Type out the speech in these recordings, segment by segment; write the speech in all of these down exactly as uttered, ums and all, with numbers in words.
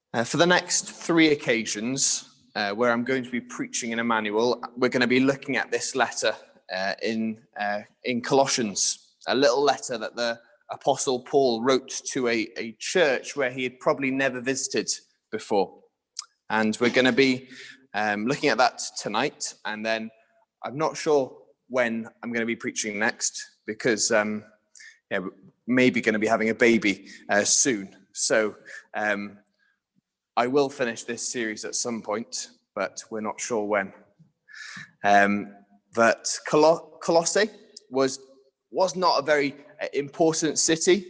Uh, for the next three occasions uh, where I'm going to be preaching in Emmanuel, we're going to be looking at this letter uh, in uh, in Colossians, a little letter that the Apostle Paul wrote to a, a church where he had probably never visited before. And we're going to be um, looking at that tonight, and then I'm not sure when I'm going to be preaching next, because um, yeah, we're maybe going to be having a baby uh, soon. So um, I will finish this series at some point, but we're not sure when. Um, but Col- Colossae was was not a very important city.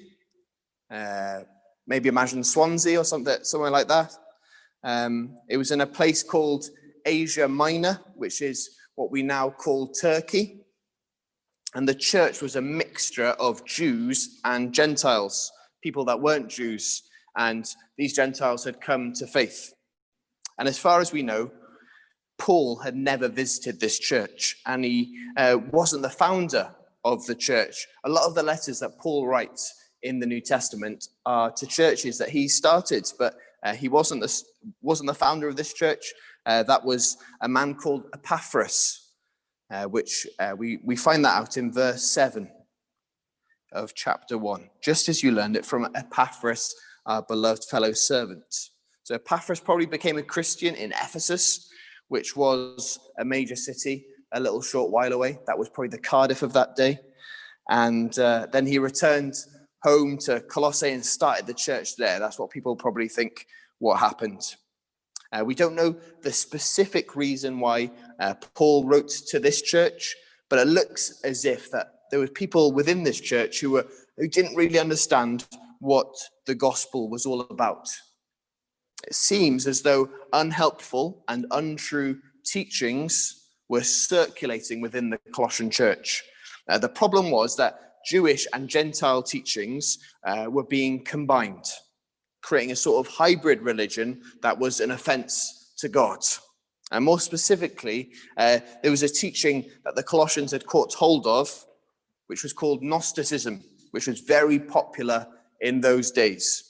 Uh, maybe imagine Swansea or something, somewhere like that. Um, it was in a place called Asia Minor, which is what we now call Turkey. And the church was a mixture of Jews and Gentiles, people that weren't Jews. And these Gentiles had come to faith. And as far as we know, Paul had never visited this church, and he uh, wasn't the founder of the church. A lot of the letters that Paul writes in the New Testament are to churches that he started, but uh, he wasn't the, wasn't the founder of this church. Uh, that was a man called Epaphras, uh, which uh, we, we find that out in verse seven of chapter one, just as you learned it from Epaphras, our beloved fellow servant. So Epaphras probably became a Christian in Ephesus, which was a major city a little short while away. That was probably the Cardiff of that day. And uh, then he returned home to Colossae and started the church there. That's what people probably think what happened. Uh, we don't know the specific reason why uh, Paul wrote to this church, but it looks as if that there were people within this church who were who didn't really understand what the gospel was all about. It seems as though unhelpful and untrue teachings were circulating within the Colossian church. Uh, the problem was that Jewish and Gentile teachings uh, were being combined, creating a sort of hybrid religion that was an offense to God. And more specifically, uh, there was a teaching that the Colossians had caught hold of, which was called Gnosticism, which was very popular in those days.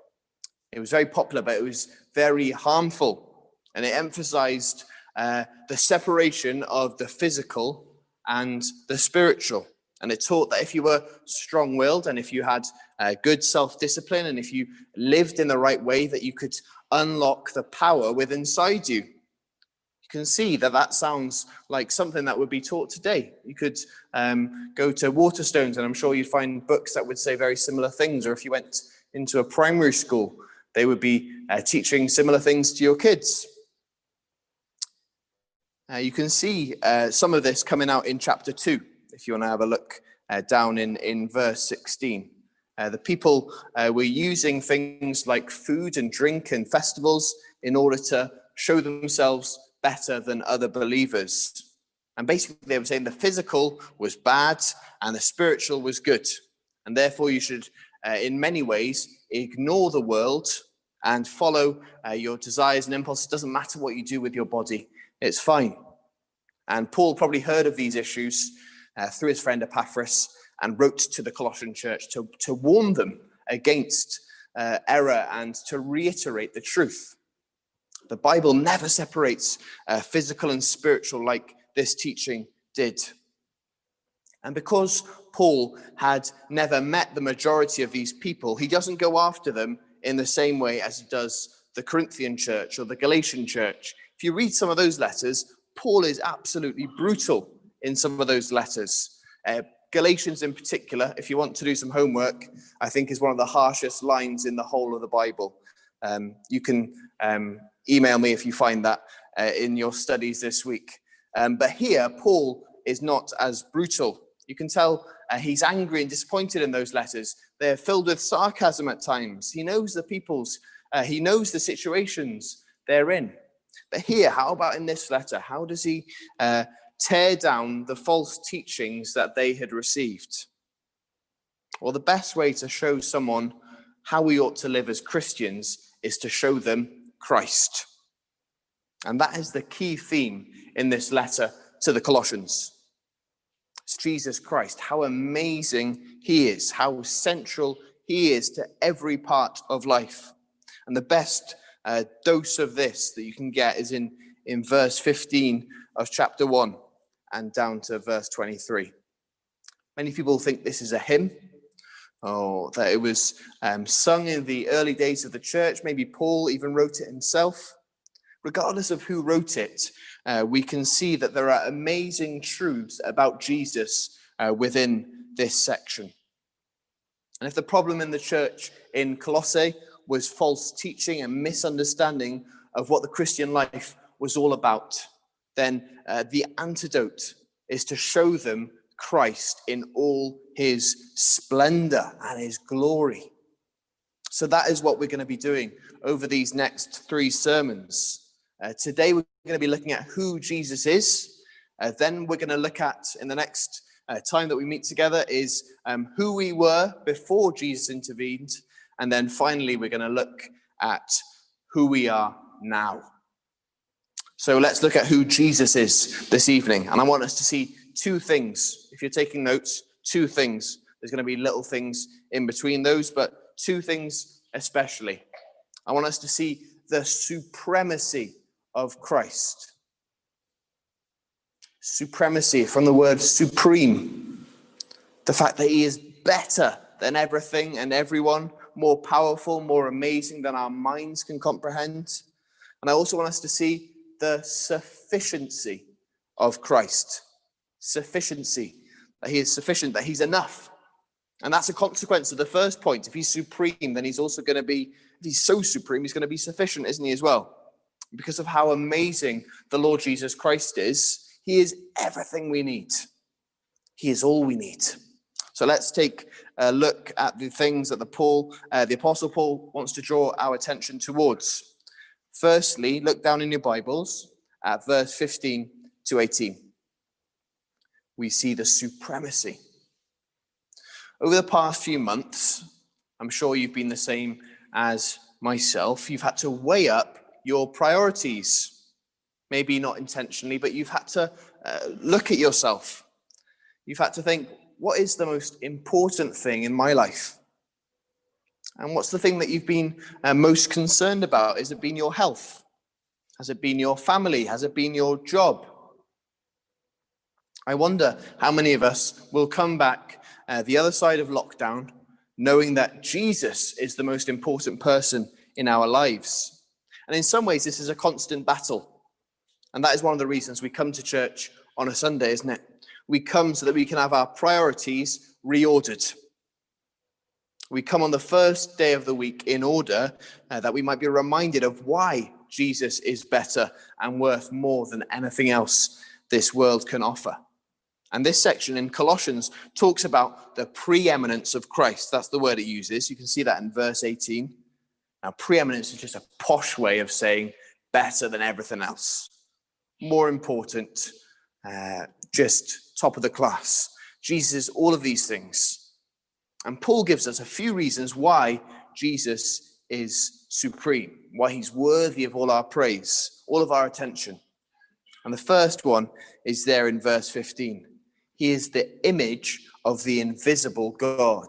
It was very popular, but it was very harmful. And it emphasized uh, the separation of the physical and the spiritual. And it taught that if you were strong-willed and if you had uh, good self-discipline and if you lived in the right way, that you could unlock the power within inside you. You can see that that sounds like something that would be taught today. You could um, go to Waterstones, and I'm sure you'd find books that would say very similar things. Or if you went into a primary school, they would be uh, teaching similar things to your kids. Uh, you can see uh, some of this coming out in chapter two, if you want to have a look uh, down in, in verse sixteen. Uh, the people uh, were using things like food and drink and festivals in order to show themselves better than other believers. And basically they were saying the physical was bad and the spiritual was good. And therefore you should, uh, in many ways, ignore the world and follow uh, your desires and impulses. It doesn't matter what you do with your body. It's fine. And Paul probably heard of these issues uh, through his friend Epaphras and wrote to the Colossian church to, to warn them against uh, error and to reiterate the truth. The Bible never separates uh, physical and spiritual like this teaching did. And because Paul had never met the majority of these people, he doesn't go after them in the same way as he does the Corinthian church or the Galatian church. If you read some of those letters, Paul is absolutely brutal in some of those letters. Uh, Galatians in particular, if you want to do some homework, I think is one of the harshest lines in the whole of the Bible. Um, you can um, email me if you find that uh, in your studies this week. Um, but here, Paul is not as brutal. You can tell uh, he's angry and disappointed in those letters. They're filled with sarcasm at times. He knows the people's, uh, he knows the situations they're in. But here, how about in this letter? How does he uh, tear down the false teachings that they had received? Well, the best way to show someone how we ought to live as Christians is to show them Christ. And that is the key theme in this letter to the Colossians. It's Jesus Christ, how amazing he is, how central he is to every part of life. And the best uh, dose of this that you can get is in, in verse fifteen of chapter one and down to verse twenty-three. Many people think this is a hymn, or that it was um, sung in the early days of the church. Maybe Paul even wrote it himself. Regardless of who wrote it, uh, we can see that there are amazing truths about Jesus uh, within this section. And if the problem in the church in Colossae was false teaching and misunderstanding of what the Christian life was all about, then uh, the antidote is to show them Christ in all his splendor and his glory. So that is what we're going to be doing over these next three sermons. Uh, today we're going to be looking at who Jesus is. Uh, then we're going to look at, in the next uh, time that we meet together, is um, who we were before Jesus intervened. And then finally we're going to look at who we are now. So let's look at who Jesus is this evening. And I want us to see two things. If you're taking notes, two things. There's going to be little things in between those, but two things especially. I want us to see the supremacy of Christ. Supremacy from the word supreme. The fact that he is better than everything and everyone, more powerful, more amazing than our minds can comprehend. And I also want us to see the sufficiency of Christ. Sufficiency. That he is sufficient, that he's enough. And that's a consequence of the first point. If he's supreme, then he's also going to be, if he's so supreme, he's going to be sufficient, isn't he, as well? Because of how amazing the Lord Jesus Christ is, he is everything we need. He is all we need. So let's take a look at the things that the Paul, uh, the Apostle Paul wants to draw our attention towards. Firstly, look down in your Bibles at verse fifteen to eighteen. We see the supremacy. Over the past few months, I'm sure you've been the same as myself. You've had to weigh up your priorities. Maybe not intentionally, but you've had to uh, look at yourself. You've had to think, what is the most important thing in my life? And what's the thing that you've been uh, most concerned about? Has it been your health? Has it been your family? Has it been your job? I wonder how many of us will come back uh, the other side of lockdown knowing that Jesus is the most important person in our lives. And in some ways, this is a constant battle. And that is one of the reasons we come to church on a Sunday, isn't it? We come so that we can have our priorities reordered. We come on the first day of the week in order uh, that we might be reminded of why Jesus is better and worth more than anything else this world can offer. And this section in Colossians talks about the preeminence of Christ. That's the word it uses. You can see that in verse eighteen. Now, preeminence is just a posh way of saying better than everything else. More important, uh, just top of the class. Jesus is all of these things. And Paul gives us a few reasons why Jesus is supreme, why he's worthy of all our praise, all of our attention. And the first one is there in verse fifteen. He is the image of the invisible God.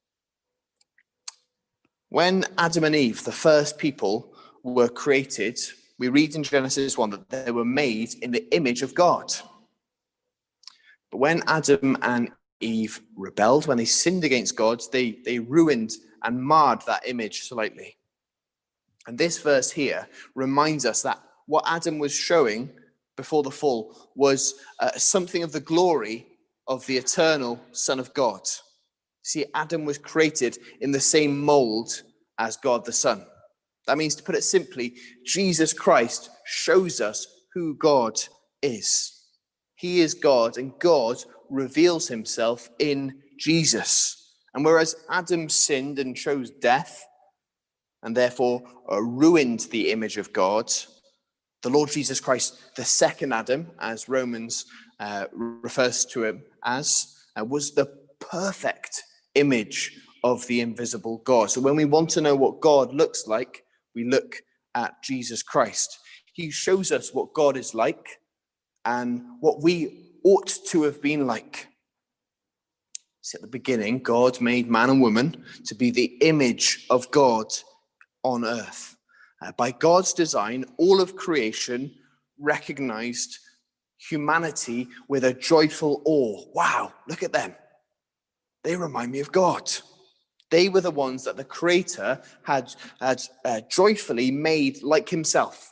When Adam and Eve, the first people, were created, we read in Genesis one that they were made in the image of God. But when Adam and Eve rebelled, when they sinned against God, they, they ruined and marred that image slightly. And this verse here reminds us that what Adam was showing before the fall was uh, something of the glory of the eternal Son of God. See, Adam was created in the same mold as God the Son. That means, to put it simply, Jesus Christ shows us who God is. He is God, and God reveals himself in Jesus. And whereas Adam sinned and chose death, and therefore uh, ruined the image of God, the Lord Jesus Christ, the second Adam, as Romans uh, refers to him as, uh, was the perfect image of the invisible God. So when we want to know what God looks like, we look at Jesus Christ. He shows us what God is like and what we ought to have been like. See, at the beginning, God made man and woman to be the image of God on earth. Uh, by God's design, all of creation recognized humanity with a joyful awe. Wow, look at them. They remind me of God. They were the ones that the Creator had, had uh, joyfully made like himself.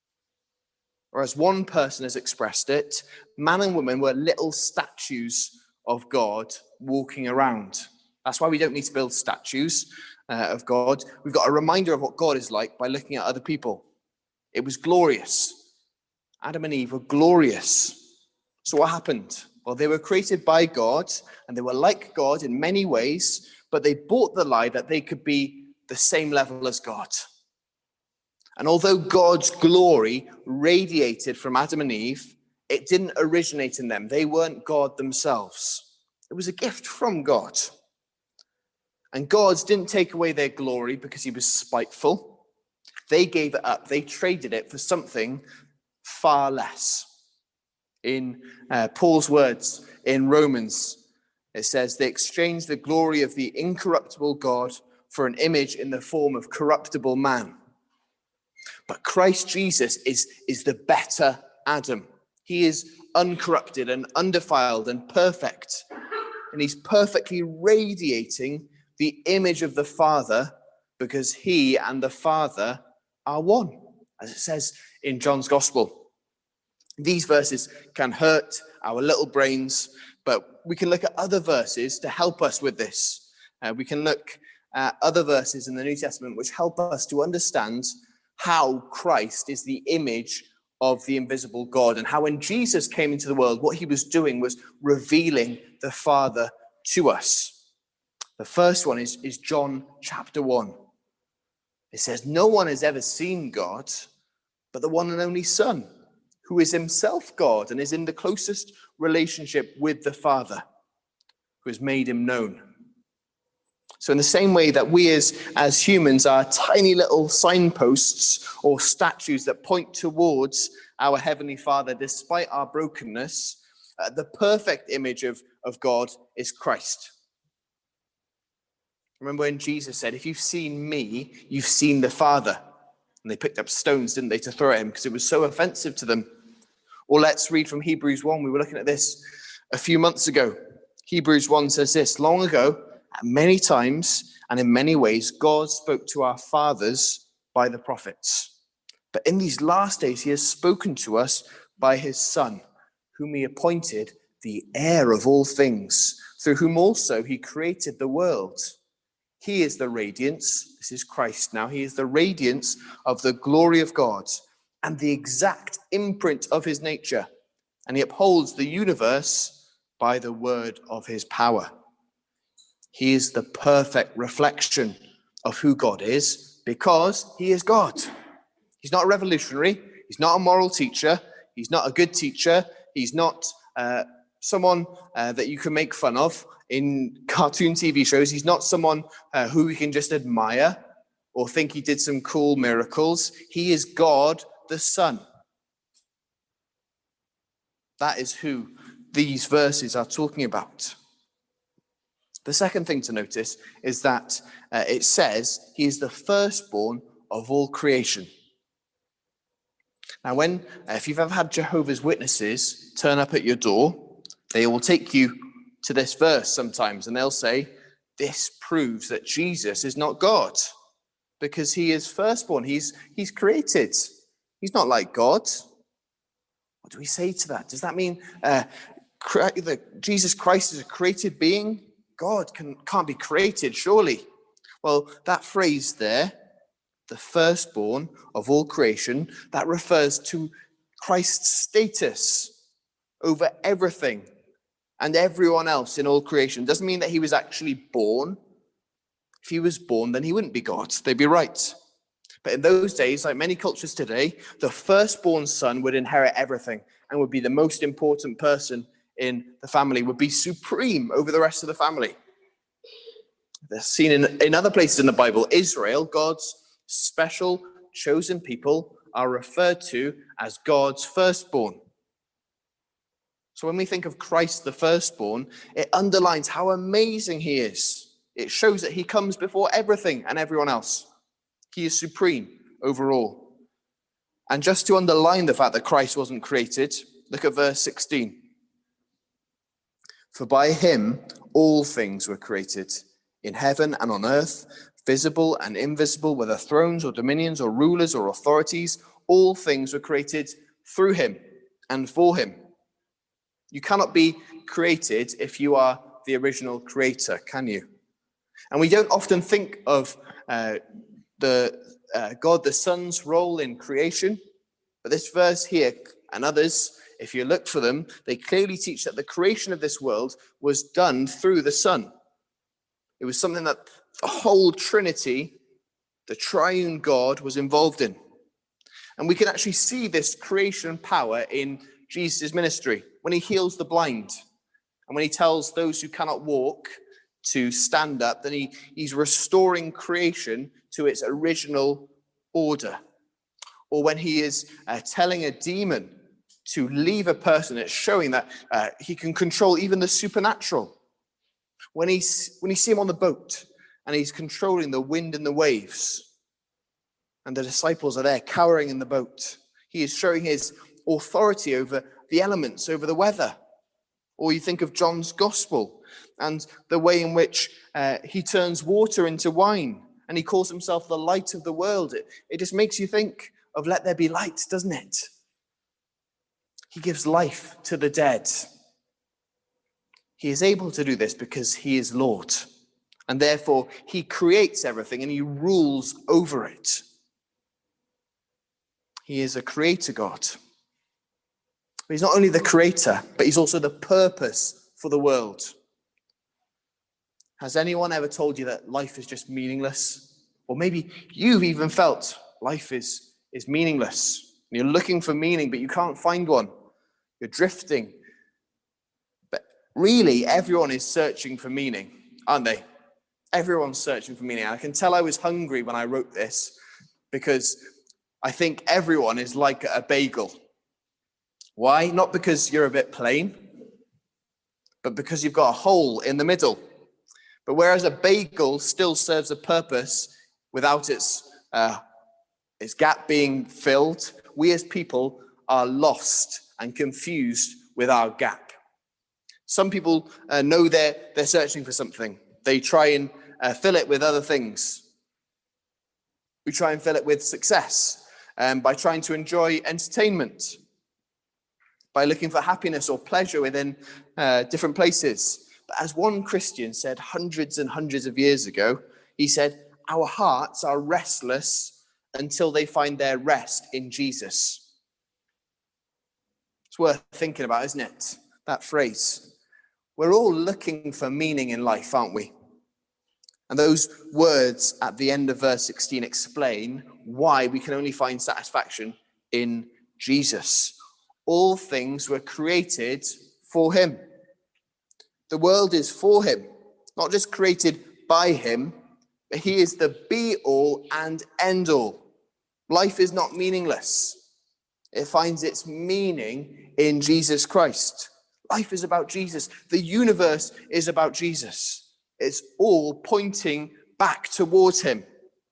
Or as one person has expressed it, man and woman were little statues of God walking around. That's why we don't need to build statues uh, of God. We've got a reminder of what God is like by looking at other people. It was glorious. Adam and Eve were glorious. So what happened? Well, they were created by God, and they were like God in many ways, but they bought the lie that they could be the same level as God. And although God's glory radiated from Adam and Eve, it didn't originate in them. They weren't God themselves. It was a gift from God. And God didn't take away their glory because he was spiteful. They gave it up. They traded it for something far less. In uh, Paul's words in Romans, it says, they exchanged the glory of the incorruptible God for an image in the form of corruptible man. But Christ Jesus is, is the better Adam. He is uncorrupted and undefiled and perfect. And he's perfectly radiating the image of the Father because he and the Father are one, as it says in John's Gospel. These verses can hurt our little brains, but we can look at other verses to help us with this. Uh, we can look at other verses in the New Testament which help us to understand how Christ is the image of the invisible God, and how when Jesus came into the world, what he was doing was revealing the Father to us. The first one is, is John chapter one. It says, no one has ever seen God but the one and only Son, who is himself God and is in the closest relationship with the Father, who has made him known. So in the same way that we as, as humans are tiny little signposts or statues that point towards our Heavenly Father despite our brokenness, uh, the perfect image of, of God is Christ. Remember when Jesus said, if you've seen me, you've seen the Father. And they picked up stones, didn't they, to throw at him because it was so offensive to them. Or let's read from Hebrews one. We were looking at this a few months ago. Hebrews one says this, long ago, many times and in many ways, God spoke to our fathers by the prophets. But in these last days, he has spoken to us by his Son, whom he appointed the heir of all things, through whom also he created the world. He is the radiance, this is Christ now, he is the radiance of the glory of God and the exact imprint of his nature. And he upholds the universe by the word of his power. He is the perfect reflection of who God is because he is God. He's not a revolutionary. He's not a moral teacher. He's not a good teacher. He's not uh, someone uh, that you can make fun of in cartoon T V shows. He's not someone uh, who we can just admire or think he did some cool miracles. He is God the Son. That is who these verses are talking about. The second thing to notice is that uh, it says he is the firstborn of all creation. Now, when uh, if you've ever had Jehovah's Witnesses turn up at your door, they will take you to this verse sometimes, and they'll say, this proves that Jesus is not God because he is firstborn. He's, he's created. He's not like God. What do we say to that? Does that mean uh, that Jesus Christ is a created being? God can, can't be created, surely. Well, that phrase there, the firstborn of all creation, that refers to Christ's status over everything and everyone else in all creation. Doesn't mean that he was actually born. If he was born, then he wouldn't be God. They'd be right. But in those days, like many cultures today, the firstborn son would inherit everything and would be the most important person in the family, would be supreme over the rest of the family. They're seen in, in other places in the Bible. Israel, God's special chosen people, are referred to as God's firstborn. So when we think of Christ the firstborn, it underlines how amazing he is. It shows that he comes before everything and everyone else. He is supreme over all. And just to underline the fact that Christ wasn't created, look at verse sixteen. For by him all things were created, in heaven and on earth, visible and invisible, whether thrones or dominions or rulers or authorities, all things were created through him and for him. You cannot be created if you are the original creator, can you? And we don't often think of uh, the uh, God the Son's role in creation, but this verse here and others, if you look for them, they clearly teach that the creation of this world was done through the Son. It was something that the whole Trinity, the triune God, was involved in. And we can actually see this creation power in Jesus' ministry when he heals the blind and when he tells those who cannot walk to stand up, then he, he's restoring creation to its original order. Or when he is uh, telling a demon to leave a person, it's showing that uh, he can control even the supernatural. When, he's, when you see him on the boat and he's controlling the wind and the waves, and the disciples are there cowering in the boat, he is showing his authority over the elements, over the weather. Or you think of John's gospel and the way in which uh, he turns water into wine and he calls himself the light of the world. It, it just makes you think of let there be light, doesn't it? He gives life to the dead. He is able to do this because he is Lord. And therefore, he creates everything and he rules over it. He is a creator God. But he's not only the creator, but he's also the purpose for the world. Has anyone ever told you that life is just meaningless? Or maybe you've even felt life is, is meaningless. You're looking for meaning, but you can't find one. You're drifting. But really, everyone is searching for meaning, aren't they? Everyone's searching for meaning. And I can tell I was hungry when I wrote this because I think everyone is like a bagel. Why? Not because you're a bit plain, but because you've got a hole in the middle. But whereas a bagel still serves a purpose without its, uh, its gap being filled, we as people are lost and confused with our gap. Some people uh, know they're, they're searching for something. They try and uh, fill it with other things. We try and fill it with success um, by trying to enjoy entertainment, by looking for happiness or pleasure within uh, different places. But as one Christian said hundreds and hundreds of years ago, he said, our hearts are restless until they find their rest in Jesus. It's worth thinking about, isn't it? That phrase. We're all looking for meaning in life, aren't we? And those words at the end of verse sixteen explain why we can only find satisfaction in Jesus. All things were created for him. The world is for him, not just created by him, but he is the be-all and end-all. Life is not meaningless. It finds its meaning in Jesus Christ. Life is about Jesus. The universe is about Jesus. It's all pointing back towards him.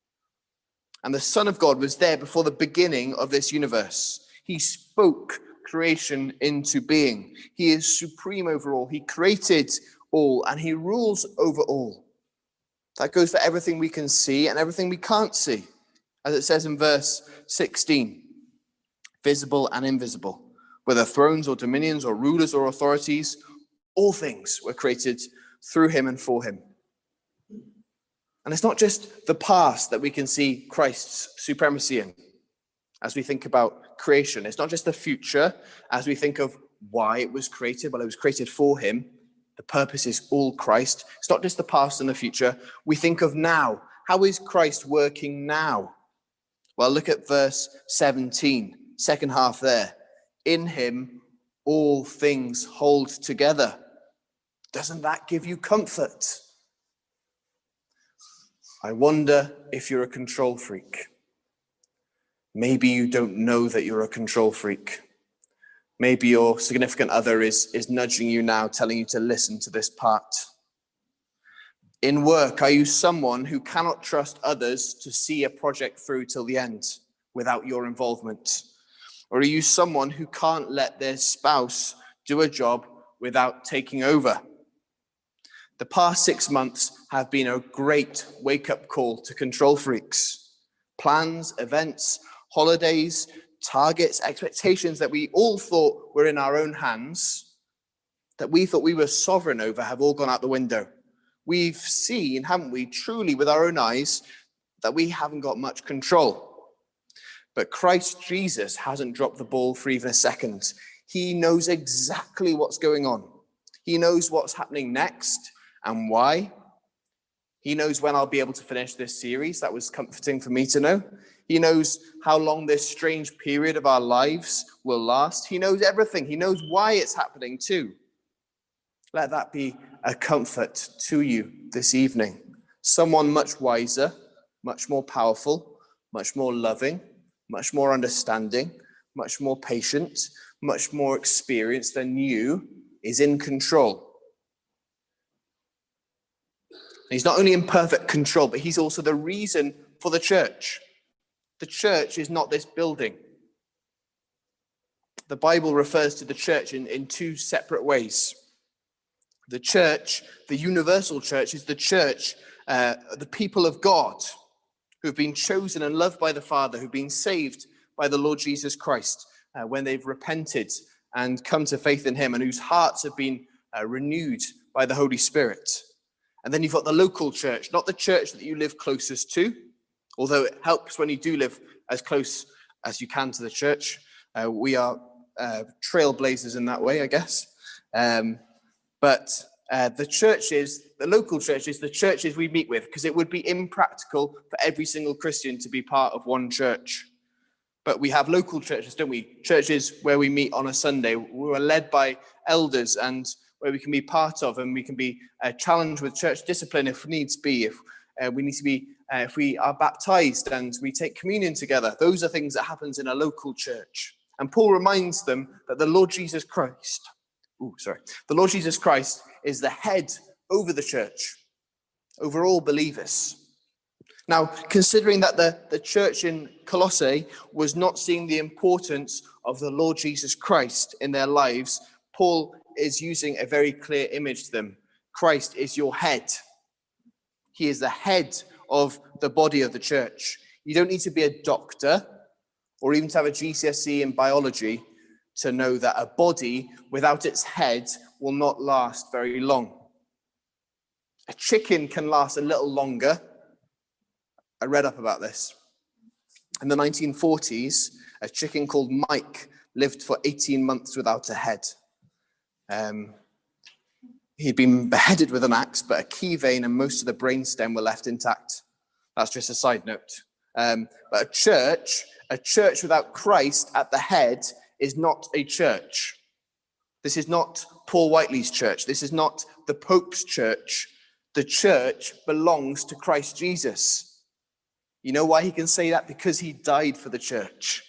And the Son of God was there before the beginning of this universe. He spoke creation into being. He is supreme over all. He created all and he rules over all. That goes for everything we can see and everything we can't see. As it says in verse sixteen, visible and invisible, whether thrones or dominions or rulers or authorities, all things were created through him and for him. And it's not just the past that we can see Christ's supremacy in as we think about creation. It's not just the future as we think of why it was created. Well, it was created for him. The purpose is all Christ. It's not just the past and the future. We think of now. How is Christ working now? Well, look at verse seventeen, second half there. In him, all things hold together. Doesn't that give you comfort? I wonder if you're a control freak. Maybe you don't know that you're a control freak. Maybe your significant other is, is nudging you now, telling you to listen to this part. In work, are you someone who cannot trust others to see a project through till the end without your involvement? Or are you someone who can't let their spouse do a job without taking over? The past six months have been a great wake-up call to control freaks. Plans, events, holidays, targets, expectations that we all thought were in our own hands, that we thought we were sovereign over, have all gone out the window. We've seen, haven't we, truly with our own eyes, that we haven't got much control. But Christ Jesus hasn't dropped the ball for even a second. He knows exactly what's going on. He knows what's happening next and why. He knows when I'll be able to finish this series. That was comforting for me to know. He knows how long this strange period of our lives will last. He knows everything. He knows why it's happening too. Let that be a comfort to you this evening. Someone much wiser, much more powerful, much more loving, much more understanding, much more patient, much more experienced than you is in control. He's not only in perfect control, but he's also the reason for the church. The church is not this building. The Bible refers to the church in, in two separate ways. The church, the universal church, is the church, uh, the people of God who've been chosen and loved by the Father, who've been saved by the Lord Jesus Christ uh, when they've repented and come to faith in him, and whose hearts have been uh, renewed by the Holy Spirit. And then you've got the local church, not the church that you live closest to, although it helps when you do live as close as you can to the church. Uh, we are uh, trailblazers in that way, I guess. Um, But uh, the churches, the local churches, the churches we meet with, because it would be impractical for every single Christian to be part of one church. But we have local churches, don't we? Churches where we meet on a Sunday, who are led by elders and where we can be part of, and we can be uh, challenged with church discipline if needs be, if uh, we need to be, uh, if we are baptized and we take communion together. Those are things that happens in a local church. And Paul reminds them that the Lord Jesus Christ Ooh, sorry. The Lord Jesus Christ is the head over the church, over all believers. Now, considering that the, the church in Colossae was not seeing the importance of the Lord Jesus Christ in their lives, Paul is using a very clear image to them. Christ is your head. He is the head of the body of the church. You don't need to be a doctor or even to have a G C S E in biology to know that a body without its head will not last very long. A chicken can last a little longer. I read up about this. In the nineteen forties, a chicken called Mike lived for eighteen months without a head. Um, he'd been beheaded with an axe, but a key vein and most of the brainstem were left intact. That's just a side note. Um, but a church, a church without Christ at the head is not a church. This is not Paul Whiteley's church. This is not the Pope's church. The church belongs to Christ Jesus. You know why he can say that? Because he died for the church.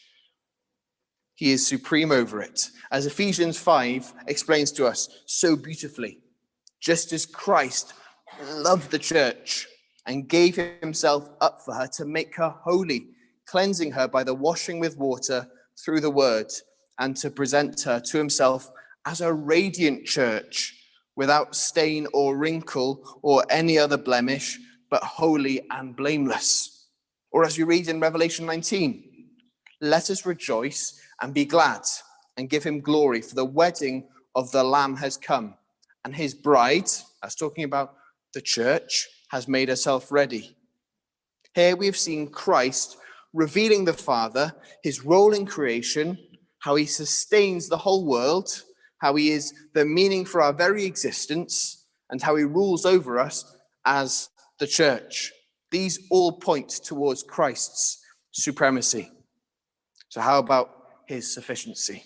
He is supreme over it. As Ephesians five explains to us so beautifully, just as Christ loved the church and gave himself up for her to make her holy, cleansing her by the washing with water through the word, and to present her to himself as a radiant church without stain or wrinkle or any other blemish, but holy and blameless. Or as we read in Revelation nineteen, let us rejoice and be glad and give him glory, for the wedding of the Lamb has come, and his bride, that's talking about the church, has made herself ready. Here we have seen Christ revealing the Father, his role in creation, how he sustains the whole world, how he is the meaning for our very existence, and how he rules over us as the church. These all point towards Christ's supremacy. So how about his sufficiency?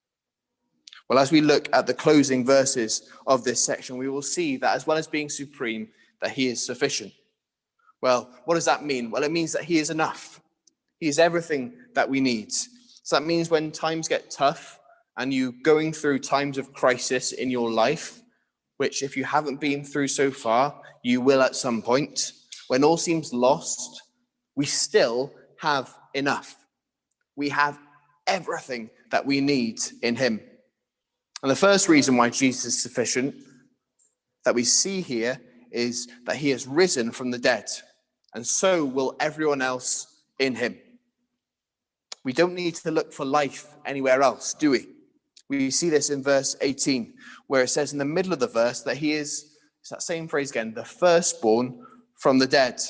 Well, as we look at the closing verses of this section, we will see that as well as being supreme, that he is sufficient. Well, what does that mean? Well, it means that he is enough. He is everything that we need. So that means when times get tough and you're going through times of crisis in your life, which if you haven't been through so far, you will at some point, when all seems lost, we still have enough. We have everything that we need in him. And the first reason why Jesus is sufficient that we see here is that he has risen from the dead, and so will everyone else in him. We don't need to look for life anywhere else, do we? We see this in verse eighteen, where it says in the middle of the verse that he is, it's that same phrase again, the firstborn from the dead.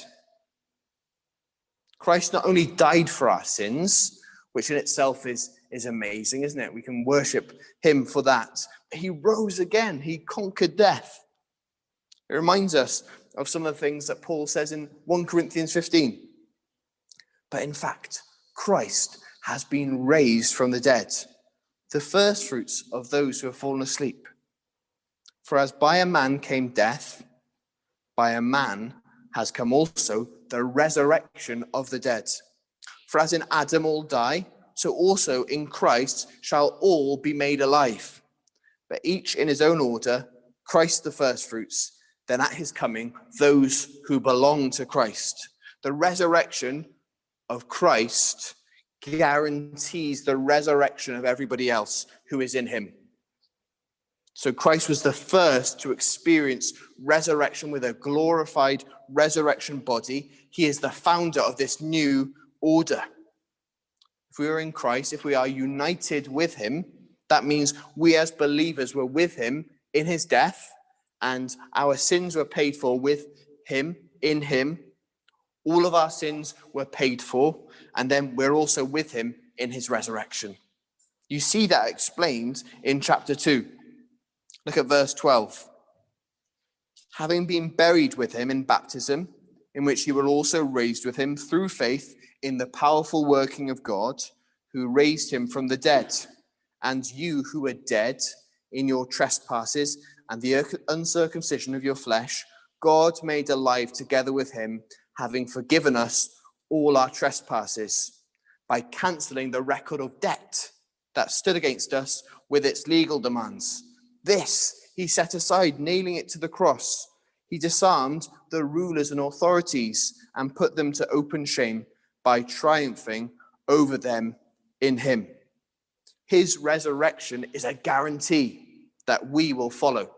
Christ not only died for our sins, which in itself is, is amazing, isn't it? We can worship him for that. He rose again. He conquered death. It reminds us of some of the things that Paul says in First Corinthians fifteen. But in fact, Christ has been raised from the dead, the first fruits of those who have fallen asleep. For as by a man came death, by a man has come also the resurrection of the dead. For as in Adam all die, so also in Christ shall all be made alive. But each in his own order, Christ the first fruits, then at his coming, those who belong to Christ. The resurrection of Christ guarantees the resurrection of everybody else who is in him. So Christ was the first to experience resurrection with a glorified resurrection body. He is the founder of this new order. If we are in Christ, if we are united with him, that means we as believers were with him in his death, and our sins were paid for with him, in him. All of our sins were paid for, and then we're also with him in his resurrection. You see that explained in chapter two. Look at verse twelve. Having been buried with him in baptism, in which you were also raised with him through faith in the powerful working of God, who raised him from the dead. And you who were dead in your trespasses and the uncircumcision of your flesh, God made alive together with him, having forgiven us all our trespasses, by cancelling the record of debt that stood against us with its legal demands. This he set aside, nailing it to the cross. He disarmed the rulers and authorities and put them to open shame by triumphing over them in him. His resurrection is a guarantee that we will follow.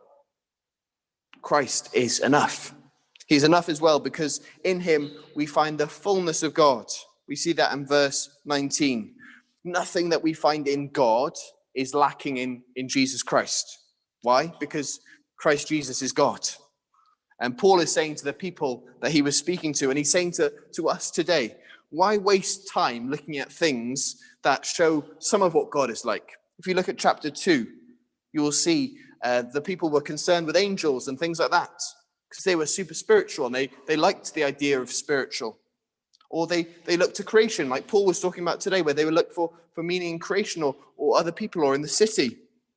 Christ is enough. He's enough as well because in him we find the fullness of God. We see that in verse nineteen. Nothing that we find in God is lacking in, in Jesus Christ. Why? Because Christ Jesus is God. And Paul is saying to the people that he was speaking to, and he's saying to, to us today, why waste time looking at things that show some of what God is like? If you look at chapter two, you will see uh, the people were concerned with angels and things like that because they were super spiritual and they, they liked the idea of spiritual. Or they, they looked to creation, like Paul was talking about today, where they would look for, for meaning in creation or, or other people or in the city.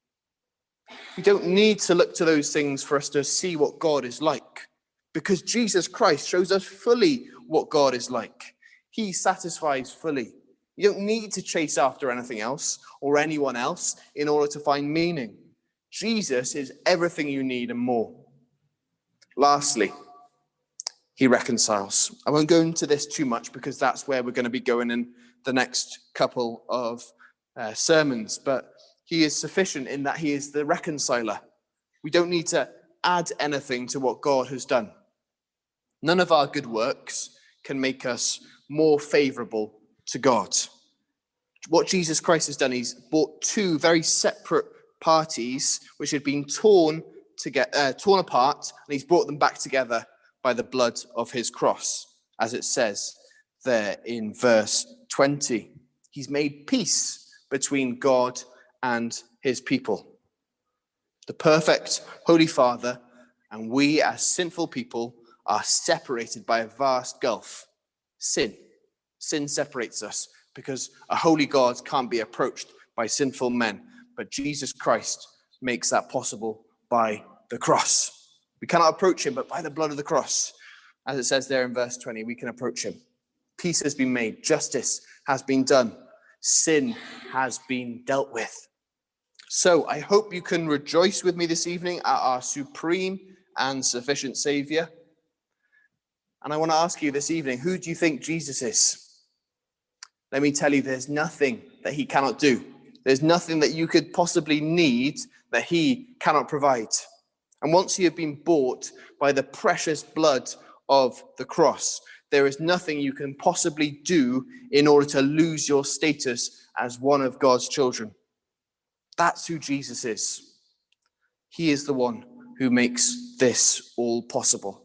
We don't need to look to those things for us to see what God is like, because Jesus Christ shows us fully what God is like. He satisfies fully. You don't need to chase after anything else or anyone else in order to find meaning. Jesus is everything you need and more. Lastly, he reconciles. I won't go into this too much because that's where we're going to be going in the next couple of uh, sermons, but he is sufficient in that he is the reconciler. We don't need to add anything to what God has done. None of our good works can make us more favorable to God. What Jesus Christ has done, he's brought two very separate parties which had been torn to get uh, torn apart, and he's brought them back together by the blood of his cross, as it says there in verse twenty. He's made peace between God and his people. The perfect Holy Father and we as sinful people are separated by a vast gulf. Sin. Sin separates us because a holy God can't be approached by sinful men. But Jesus Christ makes that possible by the cross. We cannot approach him, but by the blood of the cross, as it says there in verse twenty, we can approach him. Peace has been made. Justice has been done. Sin has been dealt with. So I hope you can rejoice with me this evening at our supreme and sufficient Saviour. And I want to ask you this evening, who do you think Jesus is? Let me tell you, there's nothing that he cannot do. There's nothing that you could possibly need that he cannot provide. And once you have been bought by the precious blood of the cross, there is nothing you can possibly do in order to lose your status as one of God's children. That's who Jesus is. He is the one who makes this all possible.